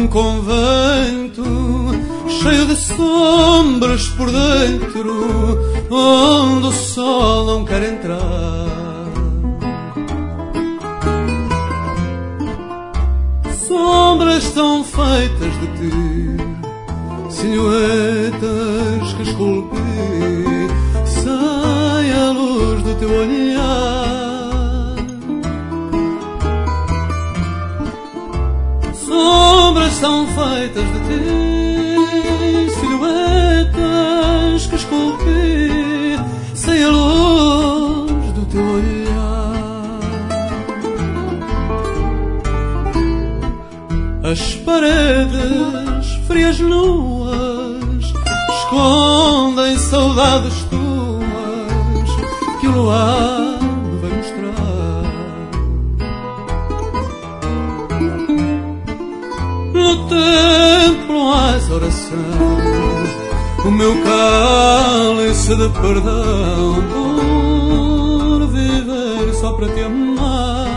num convento cheio de sombras por dentro, onde o sol não quer entrar. Sombras tão feitas de ti, silhuetas que esculpi sem a luz do teu olhar. Sombras tão feitas de ti, silhuetas que esculpi sem a luz do teu olhar. As paredes frias nuas escondem saudades tuas que o luar me vai mostrar. No templo hás oração, o meu cálice de perdão por viver só para te amar.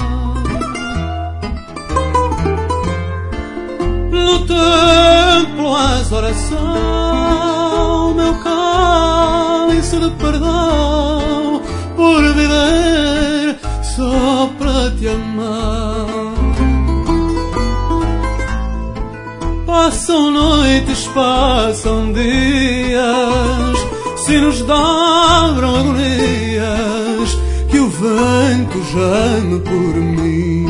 No templo hás oração, meu cálice de perdão por viver só para te amar. Passam noites, passam dias, sinos dobram agonias que o vento geme por mim.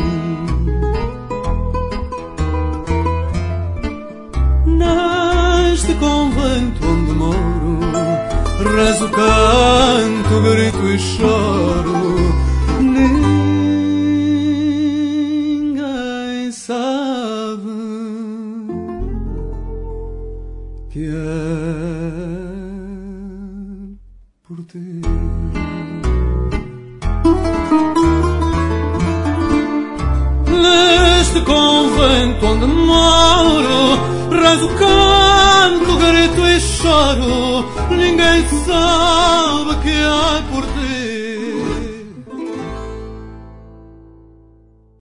Neste convento onde moro, rezo, canto, grito e choro. Ninguém sabe que é por ti. Neste convento onde moro, rezo, canto, grito e choro. Ninguém sabe que é por ti.